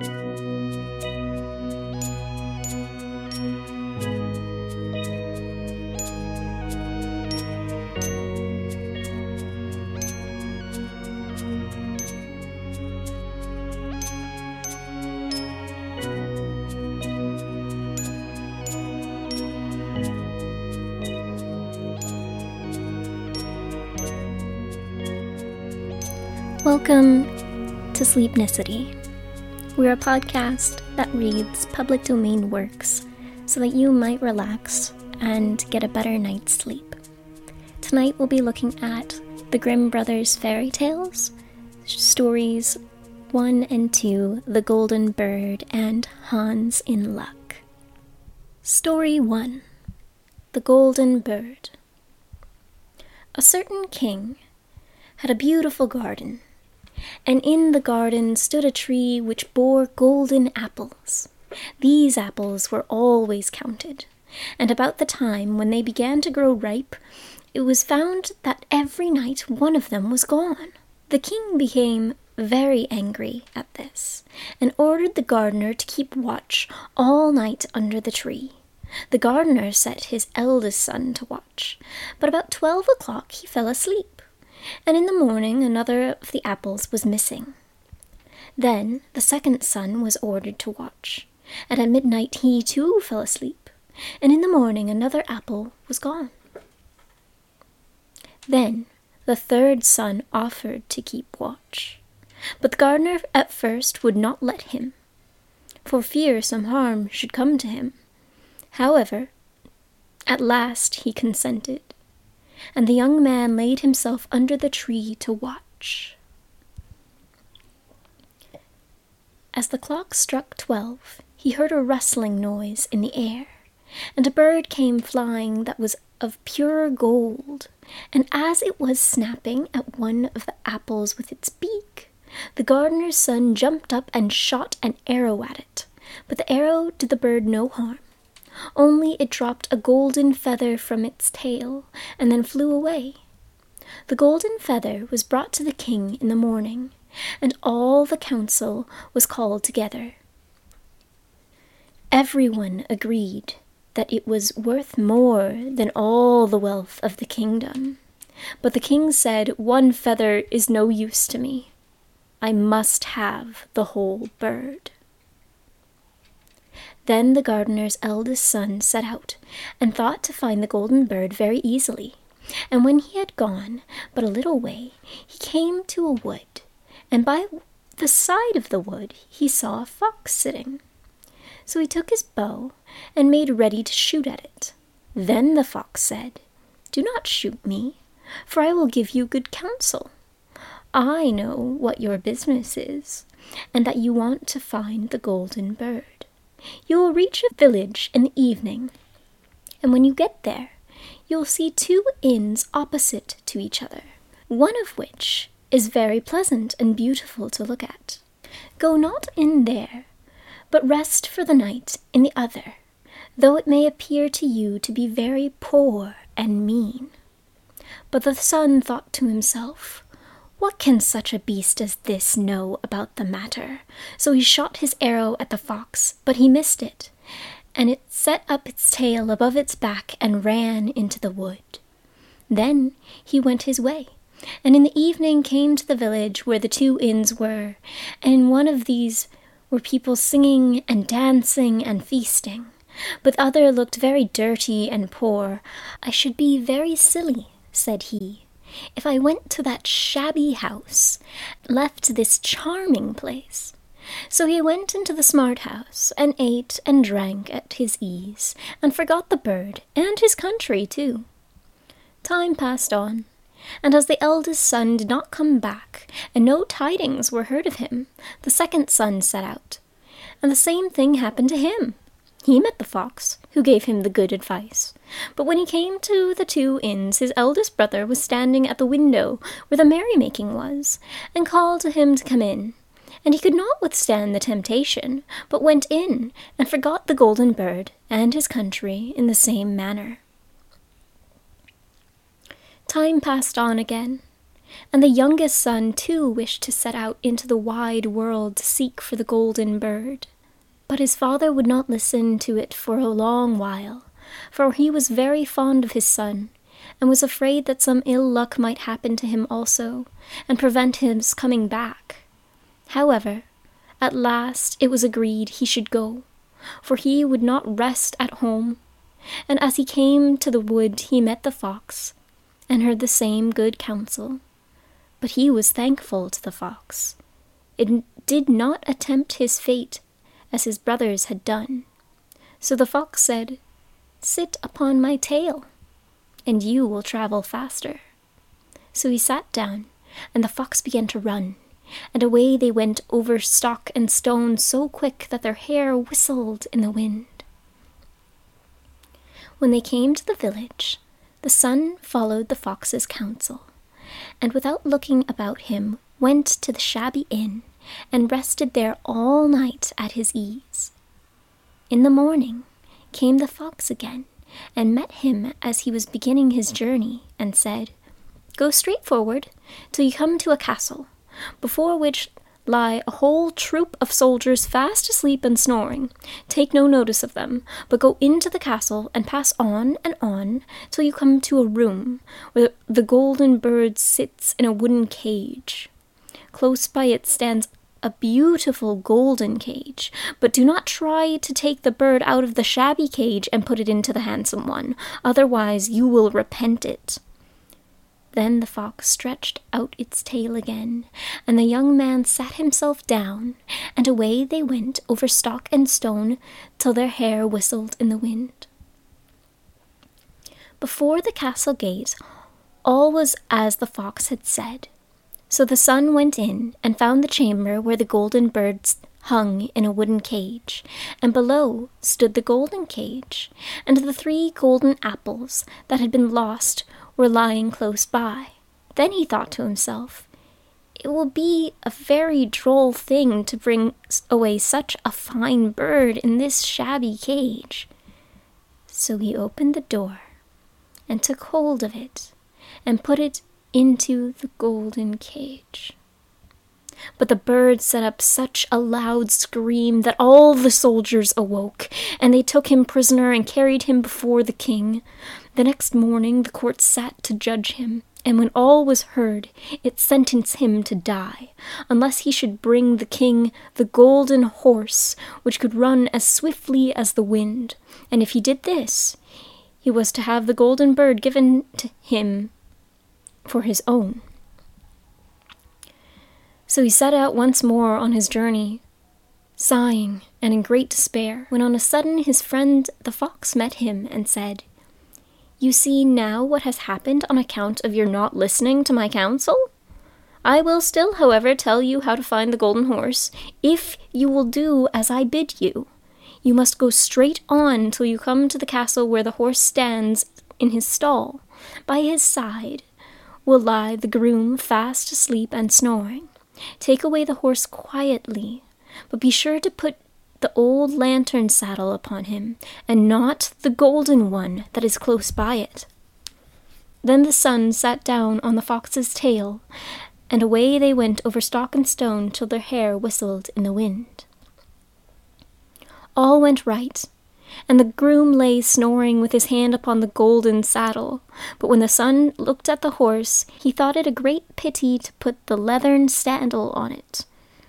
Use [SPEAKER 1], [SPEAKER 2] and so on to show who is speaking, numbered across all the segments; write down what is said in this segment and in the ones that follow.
[SPEAKER 1] Welcome to Sleepnicity. We're a podcast that reads public domain works so that you might relax and get a better night's sleep. Tonight we'll be looking at the Grimm Brothers fairy tales, stories 1 and 2, The Golden Bird and Hans in Luck. Story 1, The Golden Bird. A certain king had a beautiful garden, and in the garden stood a tree which bore golden apples. These apples were always counted, and about the time when they began to grow ripe, it was found that every night one of them was gone. The king became very angry at this, and ordered the gardener to keep watch all night under the tree. The gardener set his eldest son to watch, but about 12 o'clock he fell asleep, and in the morning another of the apples was missing. Then the second son was ordered to watch, and at midnight he too fell asleep, and in the morning another apple was gone. Then the third son offered to keep watch, but the gardener at first would not let him, for fear some harm should come to him. However, at last he consented, and the young man laid himself under the tree to watch. As the clock struck 12, he heard a rustling noise in the air, and a bird came flying that was of pure gold, and as it was snapping at one of the apples with its beak, the gardener's son jumped up and shot an arrow at it, but the arrow did the bird no harm. Only it dropped a golden feather from its tail, and then flew away. The golden feather was brought to the king in the morning, and all the council was called together. Everyone agreed that it was worth more than all the wealth of the kingdom, but the king said, "One feather is no use to me. I must have the whole bird." Then the gardener's eldest son set out, and thought to find the golden bird very easily. And when he had gone but a little way, he came to a wood, and by the side of the wood he saw a fox sitting. So he took his bow and made ready to shoot at it. Then the fox said, "Do not shoot me, for I will give you good counsel. I know what your business is, and that you want to find the golden bird. You will reach a village in the evening, and when you get there, you will see 2 inns opposite to each other, one of which is very pleasant and beautiful to look at. Go not in there, but rest for the night in the other, though it may appear to you to be very poor and mean." But the son thought to himself, "What can such a beast as this know about the matter?" So he shot his arrow at the fox, but he missed it, and it set up its tail above its back and ran into the wood. Then he went his way, and in the evening came to the village where the 2 inns were, and in one of these were people singing and dancing and feasting, but the other looked very dirty and poor. "I should be very silly," said he, "if I went to that shabby house, left this charming place." So he went into the smart house, and ate and drank at his ease, and forgot the bird, and his country too. Time passed on, and as the eldest son did not come back, and no tidings were heard of him, the second son set out, and the same thing happened to him. He met the fox, who gave him the good advice. But when he came to the 2 inns, his eldest brother was standing at the window where the merrymaking was, and called to him to come in. And he could not withstand the temptation, but went in, and forgot the golden bird and his country in the same manner. Time passed on again, And the youngest son too wished to set out into the wide world to seek for the golden bird. But his father would not listen to it for a long while, for he was very fond of his son, and was afraid that some ill luck might happen to him also, and prevent his coming back. However, at last it was agreed he should go, for he would not rest at home. And as he came to the wood he met the fox, and heard the same good counsel. But he was thankful to the fox. It did not attempt his fate, as his brothers had done. So the fox said, "Sit upon my tail, and you will travel faster." So he sat down, and the fox began to run, and away they went over stock and stone so quick that their hair whistled in the wind. When they came to the village, the son followed the fox's counsel, and without looking about him went to the shabby inn, and rested there all night at his ease. In the morning came the fox again, and met him as he was beginning his journey, and said, "Go straight forward till you come to a castle, before which lie a whole troop of soldiers fast asleep and snoring. Take no notice of them, but go into the castle and pass on and on till you come to a room where the golden bird sits in a wooden cage. Close by it stands a beautiful golden cage, but do not try to take the bird out of the shabby cage and put it into the handsome one, otherwise you will repent it." Then the fox stretched out its tail again, and the young man sat himself down, and away they went over stock and stone till their hair whistled in the wind. Before the castle gate all was as the fox had said. So the son went in and found the chamber where the golden birds hung in a wooden cage, and below stood the golden cage, and the 3 golden apples that had been lost were lying close by. Then he thought to himself, "It will be a very droll thing to bring away such a fine bird in this shabby cage." So he opened the door, and took hold of it, and put it into the golden cage. But the bird set up such a loud scream that all the soldiers awoke, and they took him prisoner and carried him before the king. The next morning the court sat to judge him, and when all was heard, it sentenced him to die, unless he should bring the king the golden horse, which could run as swiftly as the wind. And if he did this, he was to have the golden bird given to him for his own. So he set out once more on his journey, sighing and in great despair, when on a sudden his friend the fox met him and said, "You see now what has happened on account of your not listening to my counsel? I will still, however, tell you how to find the golden horse, if you will do as I bid you. You must go straight on till you come to the castle where the horse stands in his stall. By his side will lie the groom fast asleep and snoring. Take away the horse quietly, but be sure to put the old lantern saddle upon him, and not the golden one that is close by it." Then the son sat down on the fox's tail, and away they went over stock and stone till their hair whistled in the wind. All went right, and the groom lay snoring with his hand upon the golden saddle. But when the son looked at the horse, he thought it a great pity to put the leathern saddle on it.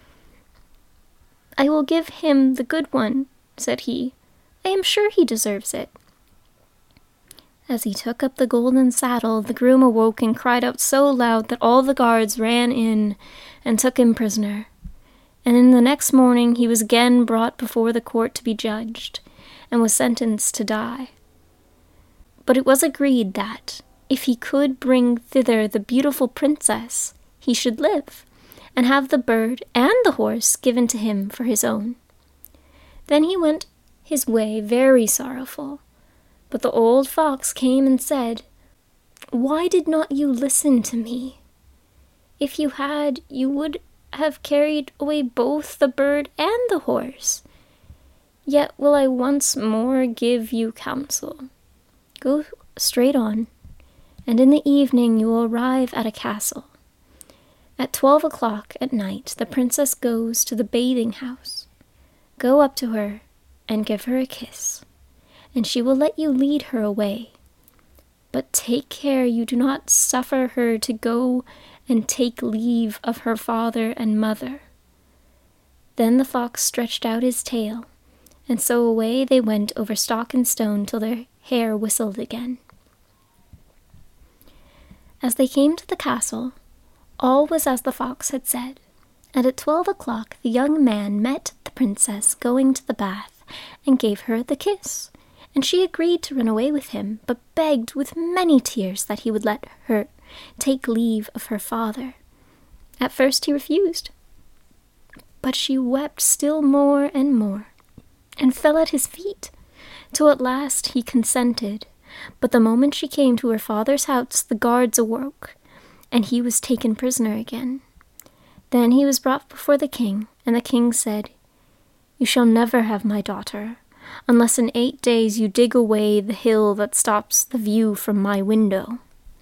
[SPEAKER 1] "I will give him the good one," said he. "I am sure he deserves it." As he took up the golden saddle, the groom awoke and cried out so loud that all the guards ran in and took him prisoner. And in the next morning he was again brought before the court to be judged, and was sentenced to die. But it was agreed that, if he could bring thither the beautiful princess, he should live, and have the bird and the horse given to him for his own. Then he went his way very sorrowful. But the old fox came and said, "Why did not you listen to me? If you had, you would have carried away both the bird and the horse. Yet will I once more give you counsel. Go straight on, and in the evening you will arrive at a castle. At 12 o'clock at night, the princess goes to the bathing house. Go up to her and give her a kiss, and she will let you lead her away. But take care you do not suffer her to go and take leave of her father and mother." Then the fox stretched out his tail, and so away they went over stock and stone till their hair whistled again. As they came to the castle, all was as the fox had said, and at 12 o'clock the young man met the princess going to the bath, and gave her the kiss, and she agreed to run away with him, but begged with many tears that he would let her take leave of her father. At first he refused, but she wept still more and more, and fell at his feet, till at last he consented. But the moment she came to her father's house, the guards awoke, and he was taken prisoner again. Then he was brought before the king, and the king said, "You shall never have my daughter, unless in 8 days you dig away the hill that stops the view from my window."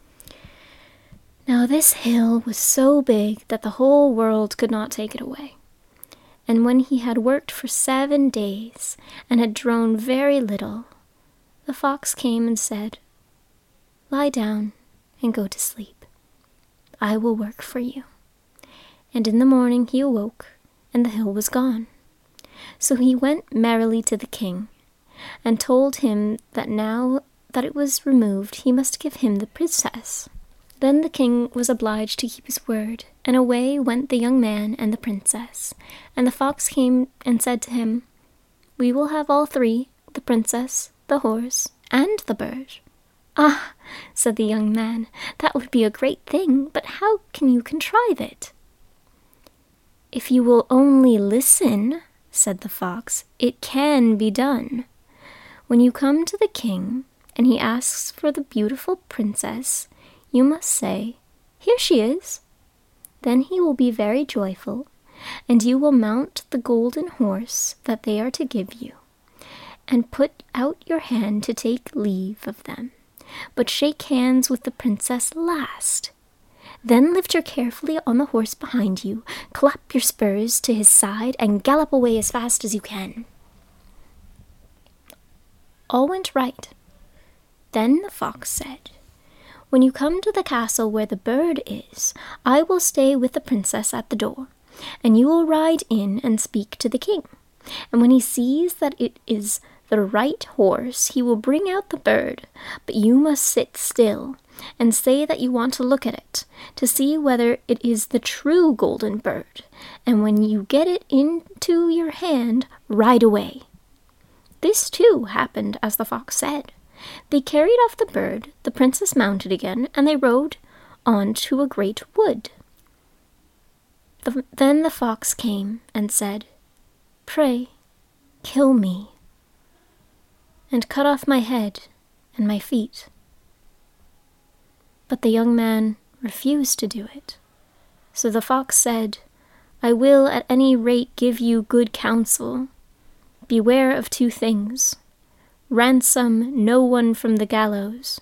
[SPEAKER 1] Now this hill was so big that the whole world could not take it away. And when he had worked for 7 days, and had drawn very little, the fox came and said, "Lie down and go to sleep. I will work for you." And in the morning he awoke, and the hill was gone. So he went merrily to the king, and told him that now that it was removed, he must give him the princess. Then the king was obliged to keep his word, and away went the young man and the princess. And the fox came and said to him, "We will have all three, the princess, the horse, and the bird." "Ah," said the young man, "that would be a great thing, but how can you contrive it?" "If you will only listen," said the fox, "it can be done. When you come to the king, and he asks for the beautiful princess, you must say, 'Here she is.' Then he will be very joyful, and you will mount the golden horse that they are to give you, and put out your hand to take leave of them, but shake hands with the princess last. Then lift her carefully on the horse behind you, clap your spurs to his side, and gallop away as fast as you can." All went right. Then the fox said, "When you come to the castle where the bird is, I will stay with the princess at the door, and you will ride in and speak to the king. And when he sees that it is the right horse, he will bring out the bird, but you must sit still, and say that you want to look at it, to see whether it is the true golden bird, and when you get it into your hand, ride away." This too happened as the fox said. They carried off the bird, the princess mounted again, and they rode on to a great wood. Then the fox came and said, "Pray, kill me, and cut off my head and my feet." But the young man refused to do it. So the fox said, "I will at any rate give you good counsel. Beware of 2 things. Ransom no one from the gallows,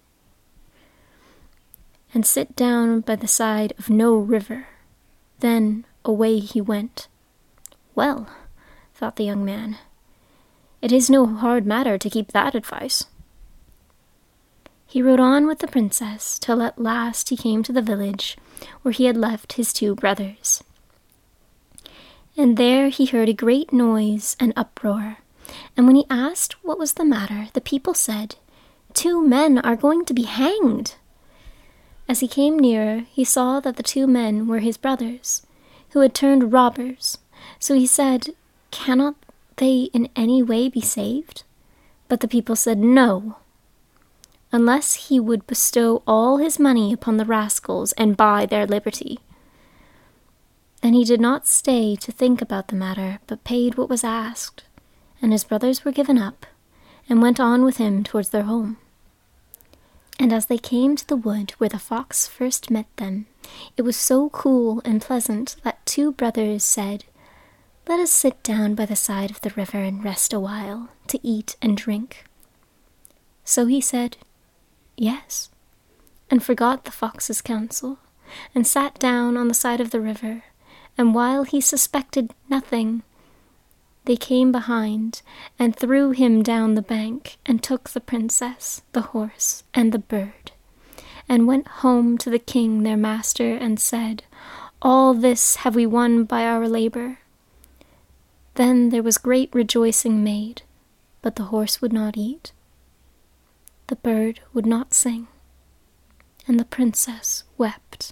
[SPEAKER 1] and sit down by the side of no river." Then away he went. "Well," thought the young man, "it is no hard matter to keep that advice." He rode on with the princess till at last he came to the village where he had left his 2 brothers. And there he heard a great noise and uproar, and when he asked what was the matter, the people said, "2 men are going to be hanged." As he came nearer, he saw that the 2 men were his brothers, who had turned robbers. So he said, "Cannot they in any way be saved?" But the people said no, unless he would bestow all his money upon the rascals and buy their liberty. Then he did not stay to think about the matter, but paid what was asked, and his brothers were given up, and went on with him towards their home. And as they came to the wood where the fox first met them, it was so cool and pleasant that 2 brothers said, "Let us sit down by the side of the river and rest a while, to eat and drink." So he said, "Yes," and forgot the fox's counsel, and sat down on the side of the river, and while he suspected nothing, they came behind and threw him down the bank and took the princess, the horse, and the bird, and went home to the king their master and said, "All this have we won by our labor." Then there was great rejoicing made, but the horse would not eat, the bird would not sing, and the princess wept.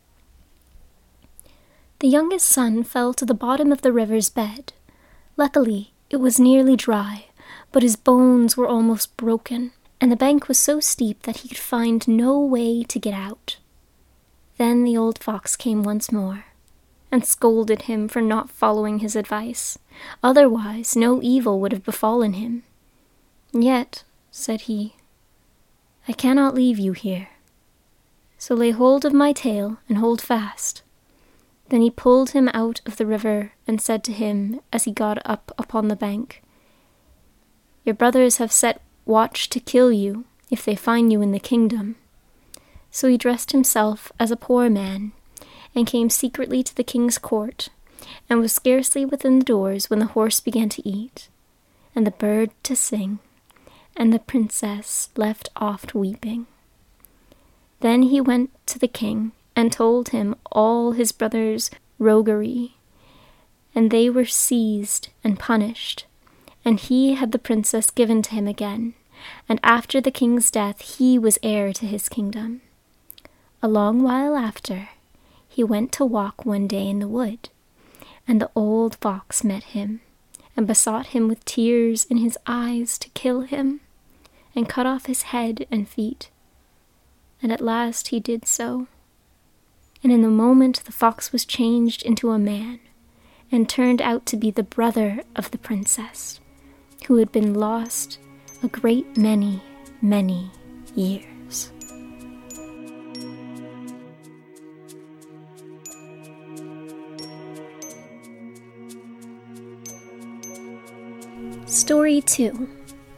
[SPEAKER 1] The youngest son fell to the bottom of the river's bed. Luckily, it was nearly dry, but his bones were almost broken, and the bank was so steep that he could find no way to get out. Then the old fox came once more, and scolded him for not following his advice. Otherwise, no evil would have befallen him. "Yet," said he, "I cannot leave you here. So lay hold of my tail and hold fast." Then he pulled him out of the river and said to him as he got up upon the bank, "Your brothers have set watch to kill you if they find you in the kingdom." So he dressed himself as a poor man and came secretly to the king's court, and was scarcely within the doors when the horse began to eat, and the bird to sing, and the princess left off weeping. Then he went to the king and told him all his brothers' roguery, and they were seized and punished, and he had the princess given to him again, and after the king's death he was heir to his kingdom. A long while after, he went to walk one day in the wood, and the old fox met him, and besought him with tears in his eyes to kill him, and cut off his head and feet. And at last he did so. And in a moment the fox was changed into a man, and turned out to be the brother of the princess, who had been lost a great many, many years. Story 2.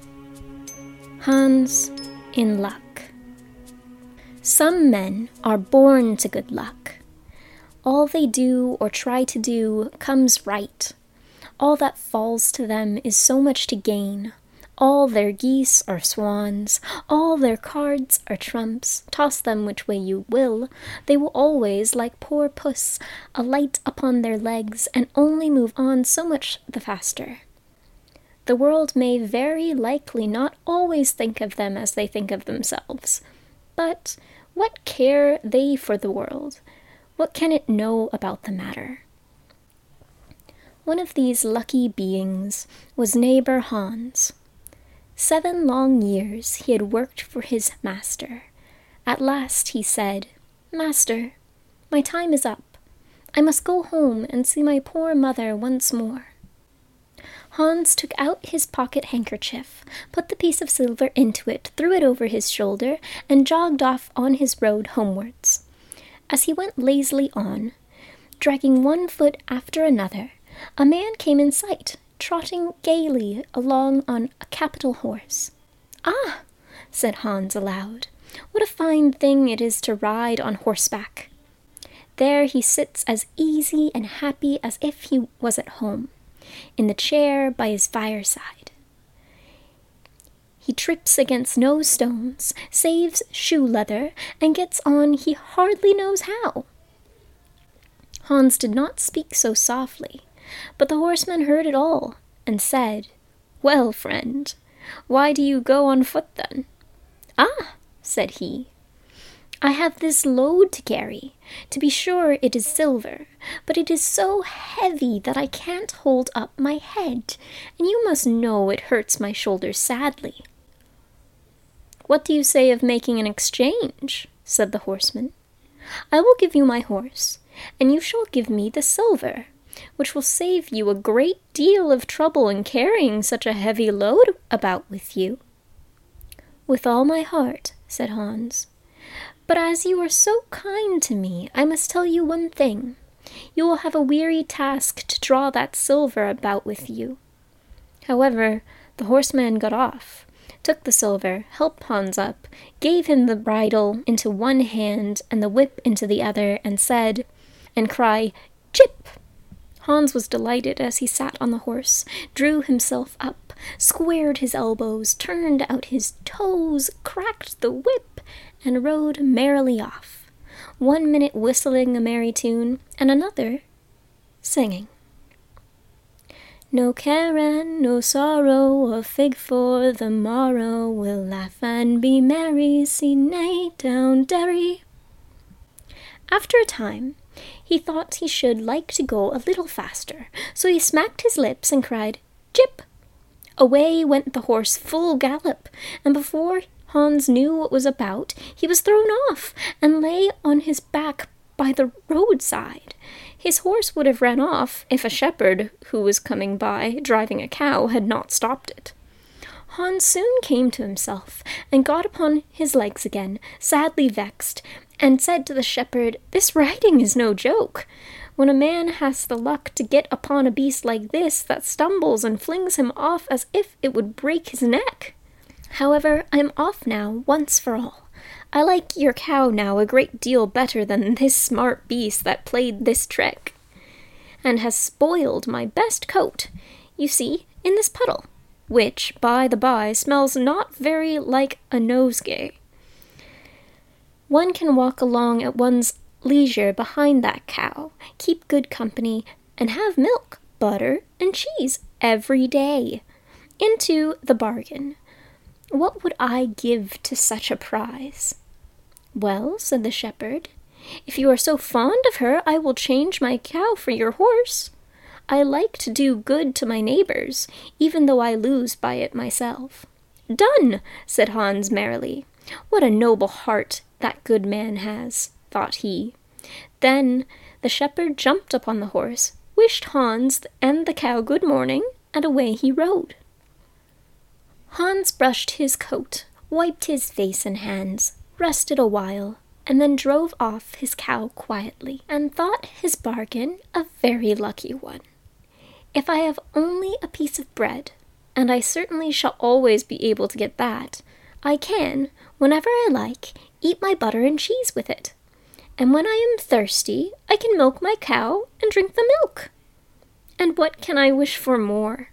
[SPEAKER 1] Hans in Luck. Some men are born to good luck. All they do or try to do comes right. All that falls to them is so much to gain. All their geese are swans, all their cards are trumps. Toss them which way you will, they will always, like poor puss, alight upon their legs, and only move on so much the faster. The world may very likely not always think of them as they think of themselves, but what care they for the world? What can it know about the matter? One of these lucky beings was neighbor Hans. 7 long years he had worked for his master. At last he said, "Master, my time is up. I must go home and see my poor mother once more." Hans took out his pocket handkerchief, put the piece of silver into it, threw it over his shoulder, and jogged off on his road homewards. As he went lazily on, dragging one foot after another, a man came in sight, trotting gaily along on a capital horse. "Ah," said Hans aloud, "what a fine thing it is to ride on horseback! There he sits as easy and happy as if he was at home, in the chair by his fireside. He trips against no stones, saves shoe leather, and gets on he hardly knows how." Hans did not speak so softly, but the horseman heard it all, and said, "Well, friend, why do you go on foot then?" "Ah," said he, "I have this load to carry. To be sure it is silver, but it is so heavy that I can't hold up my head, and you must know it hurts my shoulders sadly." "What do you say of making an exchange?" said the horseman. "I will give you my horse, and you shall give me the silver, which will save you a great deal of trouble in carrying such a heavy load about with you." "With all my heart," said Hans. "But as you are so kind to me, I must tell you one thing. You will have a weary task to draw that silver about with you." However, the horseman got off, took the silver, helped Hans up, gave him the bridle into one hand and the whip into the other, and said, and cry, "Jip!" Hans was delighted as he sat on the horse, drew himself up, squared his elbows, turned out his toes, cracked the whip, and rode merrily off, 1 minute whistling a merry tune, and another singing. No care and no sorrow, a fig for the morrow, we'll laugh and be merry, see nay down Derry. After a time, he thought he should like to go a little faster, so he smacked his lips and cried, "Jip!" Away went the horse full gallop, and before Hans knew what was about, he was thrown off, and lay on his back by the roadside. His horse would have ran off if a shepherd who was coming by, driving a cow, had not stopped it. Hans soon came to himself, and got upon his legs again, sadly vexed, and said to the shepherd, "This riding is no joke. When a man has the luck to get upon a beast like this that stumbles and flings him off as if it would break his neck. However, I am off now, once for all. I like your cow now a great deal better than this smart beast that played this trick, and has spoiled my best coat, you see, in this puddle, which, by the by, smells not very like a nosegay. One can walk along at one's leisure behind that cow, keep good company, and have milk, butter, and cheese every day. Into the bargain. What would I give to such a prize?" "Well," said the shepherd, "if you are so fond of her, I will change my cow for your horse. I like to do good to my neighbors, even though I lose by it myself." "Done!" said Hans merrily. "What a noble heart that good man has," thought he. Then the shepherd jumped upon the horse, wished Hans and the cow good morning, and away he rode. Hans brushed his coat, wiped his face and hands, rested a while, and then drove off his cow quietly, and thought his bargain a very lucky one. If I have only a piece of bread, and I certainly shall always be able to get that, I can, whenever I like, eat my butter and cheese with it. And when I am thirsty, I can milk my cow and drink the milk. And what can I wish for more?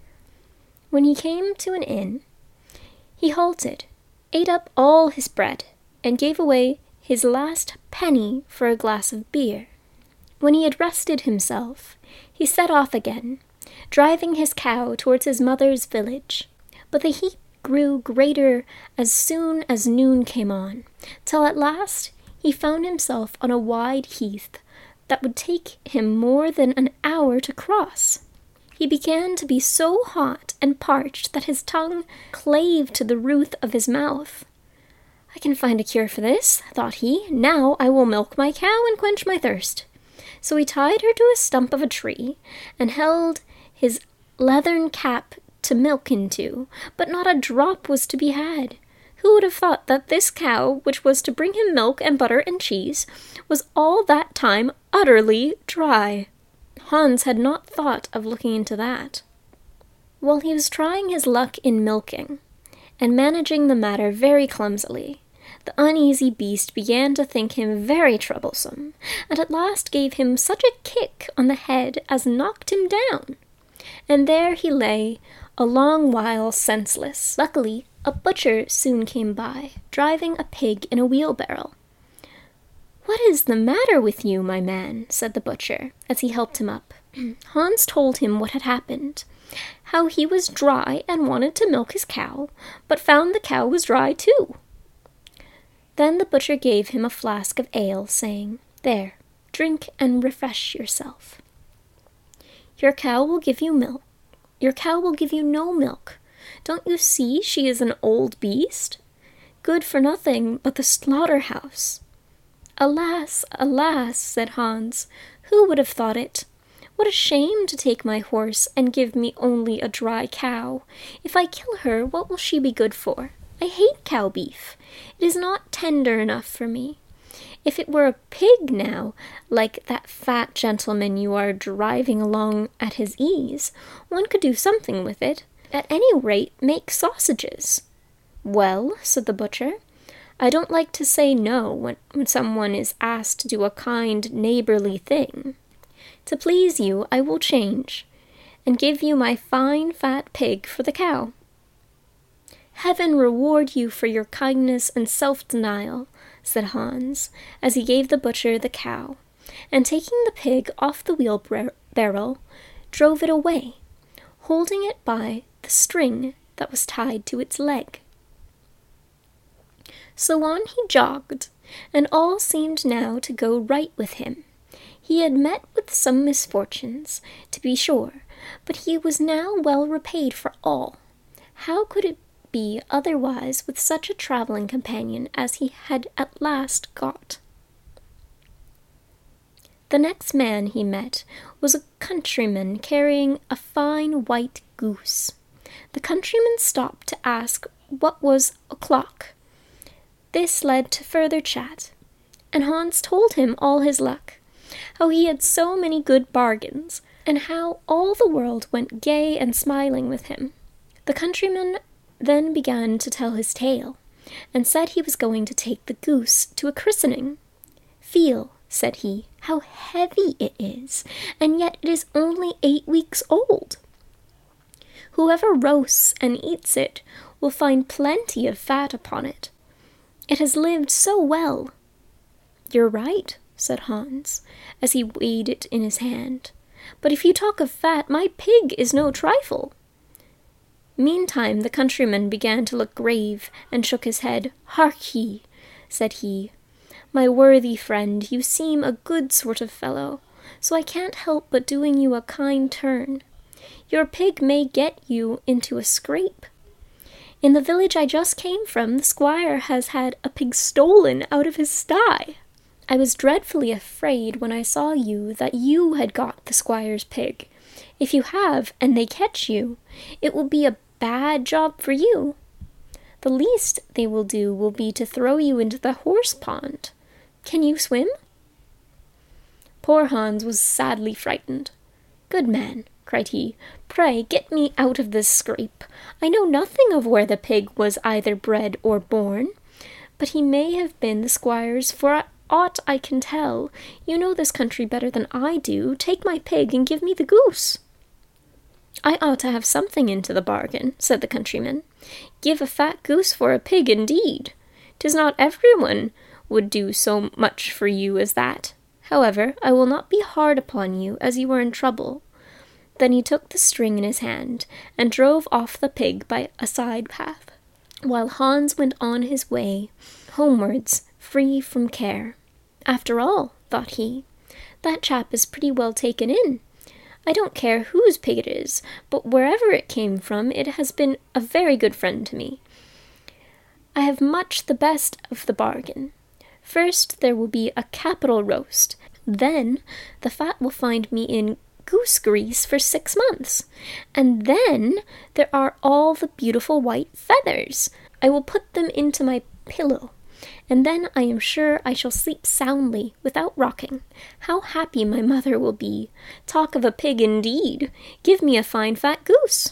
[SPEAKER 1] When he came to an inn, he halted, ate up all his bread, and gave away his last penny for a glass of beer. When he had rested himself, he set off again, driving his cow towards his mother's village. But the heat grew greater as soon as noon came on, till at last he found himself on a wide heath that would take him more than an hour to cross. He began to be so hot and parched that his tongue clave to the roof of his mouth. "I can find a cure for this," thought he. "Now I will milk my cow and quench my thirst." So he tied her to a stump of a tree, and held his leathern cap to milk into, but not a drop was to be had. Who would have thought that this cow, which was to bring him milk and butter and cheese, was all that time utterly dry? Hans had not thought of looking into that. While he was trying his luck in milking, and managing the matter very clumsily, the uneasy beast began to think him very troublesome, and at last gave him such a kick on the head as knocked him down. And there he lay a long while senseless. Luckily, a butcher soon came by, driving a pig in a wheelbarrow. "What is the matter with you, my man?" said the butcher, as he helped him up. Hans told him what had happened, how he was dry and wanted to milk his cow, but found the cow was dry too. Then the butcher gave him a flask of ale, saying, "There, drink and refresh yourself. Your cow will give you milk. Your cow will give you no milk. Don't you see she is an old beast? Good for nothing but the slaughterhouse." "Alas, alas," said Hans, "who would have thought it? What a shame to take my horse and give me only a dry cow. If I kill her, what will she be good for? I hate cow beef. It is not tender enough for me. If it were a pig now, like that fat gentleman you are driving along at his ease, one could do something with it. At any rate, make sausages. "Well," said the butcher, "I don't like to say no when someone is asked to do a kind, neighborly thing. To please you, I will change, and give you my fine fat pig for the cow." "Heaven reward you for your kindness and self-denial," said Hans, as he gave the butcher the cow, and taking the pig off the wheelbarrow, drove it away, holding it by the string that was tied to its leg. So on he jogged, and all seemed now to go right with him. He had met with some misfortunes, to be sure, but he was now well repaid for all. How could it be otherwise with such a travelling companion as he had at last got? The next man he met was a countryman carrying a fine white goose. The countryman stopped to ask what was o'clock. This led to further chat, and Hans told him all his luck, how he had so many good bargains, and how all the world went gay and smiling with him. The countryman then began to tell his tale, and said he was going to take the goose to a christening. "Feel," said he, "how heavy it is, and yet it is only 8 weeks old. Whoever roasts and eats it will find plenty of fat upon it. It has lived so well." "You're right," said Hans, as he weighed it in his hand. "But if you talk of fat, my pig is no trifle." Meantime the countryman began to look grave, and shook his head. "Hark ye," said he, "my worthy friend, you seem a good sort of fellow, so I can't help but doing you a kind turn. Your pig may get you into a scrape. In the village I just came from, the squire has had a pig stolen out of his sty. I was dreadfully afraid when I saw you that you had got the squire's pig. If you have, and they catch you, it will be a bad job for you. The least they will do will be to throw you into the horse pond. Can you swim?" Poor Hans was sadly frightened. "Good man," cried he, "pray get me out of this scrape. I know nothing of where the pig was either bred or born, but he may have been the squire's for aught I can tell. You know this country better than I do. Take my pig and give me the goose." "I ought to have something into the bargain," said the countryman. "Give a fat goose for a pig, indeed! 'Tis not everyone would do so much for you as that. However, I will not be hard upon you, as you are in trouble." Then he took the string in his hand, and drove off the pig by a side path, while Hans went on his way homewards, free from care. "After all," thought he, "that chap is pretty well taken in. I don't care whose pig it is, but wherever it came from, it has been a very good friend to me. I have much the best of the bargain. First there will be a capital roast, then the fat will find me in goose grease for 6 months, and then there are all the beautiful white feathers. I will put them into my pillow, and then I am sure I shall sleep soundly without rocking. How happy my mother will be! Talk of a pig, indeed! Give me a fine fat goose."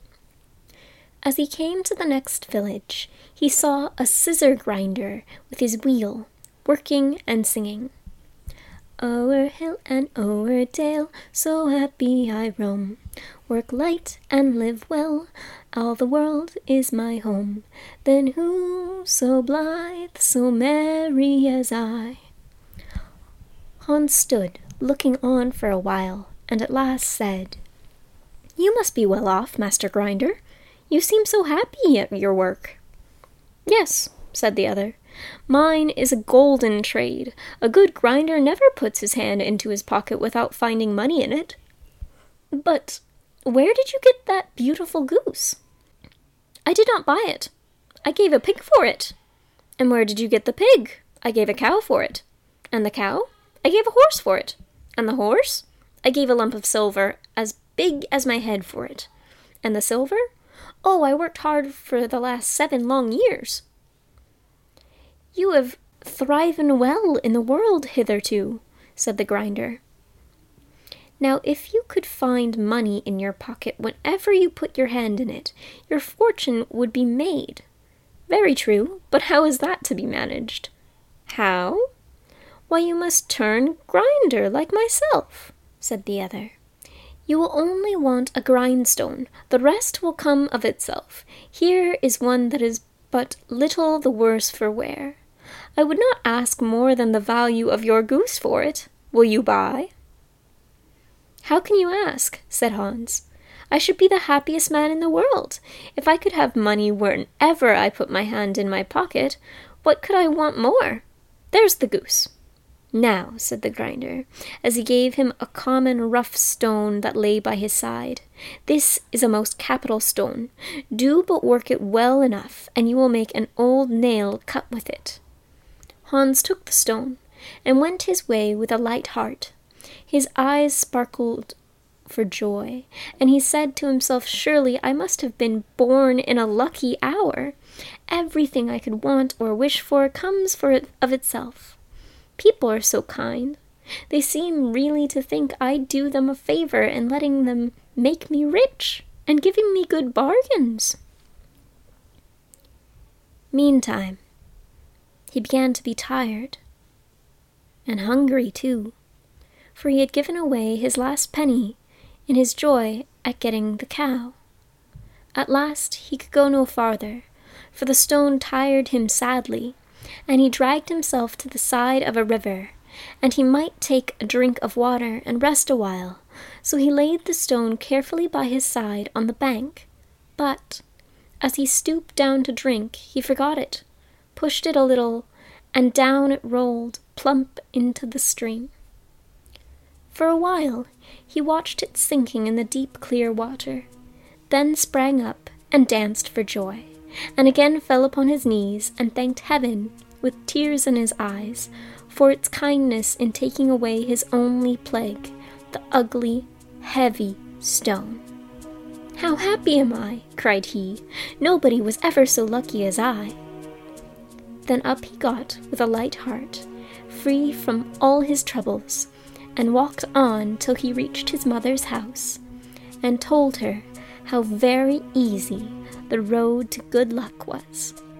[SPEAKER 1] As he came to the next village, he saw a scissor grinder with his wheel, working and singing. "O'er hill and o'er dale, so happy I roam. Work light and live well, all the world is my home. Then who so blithe, so merry as I?" Hans stood, looking on for a while, and at last said, "You must be well off, Master Grinder. You seem so happy at your work." "Yes," said the other, "mine is a golden trade. A good grinder never puts his hand into his pocket without finding money in it." "But where did you get that beautiful goose?" "I did not buy it. I gave a pig for it." "And where did you get the pig?" "I gave a cow for it." "And the cow?" "I gave a horse for it." "And the horse?" "I gave a lump of silver as big as my head for it." "And the silver?" "Oh, I worked hard for the last 7 long years." "You have thriven well in the world hitherto," said the grinder. "Now if you could find money in your pocket whenever you put your hand in it, your fortune would be made. Very true, but how is that to be managed? How? Why, you must turn grinder like myself, said the other. You will only want a grindstone, the rest will come of itself. Here is one that is but little the worse for wear. I would not ask more than the value of your goose for it. Will you buy? How can you ask? Said Hans. I should be the happiest man in the world. If I could have money whenever I put my hand in my pocket, what could I want more? There's the goose. Now, said the grinder, as he gave him a common rough stone that lay by his side, this is a most capital stone. Do but work it well enough, and you will make an old nail cut with it. Hans took the stone, and went his way with a light heart. His eyes sparkled for joy, and he said to himself, surely I must have been born in a lucky hour. Everything I could want or wish for comes of itself. People are so kind. They seem really to think I do them a favor in letting them make me rich and giving me good bargains. Meantime, he began to be tired and hungry too, for he had given away his last penny in his joy at getting the cow. At last he could go no farther, for the stone tired him sadly, and he dragged himself to the side of a river, and he might take a drink of water and rest a while, so he laid the stone carefully by his side on the bank. But as he stooped down to drink, he forgot it, pushed it a little, and down it rolled plump into the stream. For a while he watched it sinking in the deep clear water, then sprang up and danced for joy, and again fell upon his knees and thanked heaven with tears in his eyes for its kindness in taking away his only plague, the ugly, heavy stone. How happy am I, cried he. Nobody was ever so lucky as I. Then up he got with a light heart, free from all his troubles, and walked on till he reached his mother's house, and told her how very easy the road to good luck was.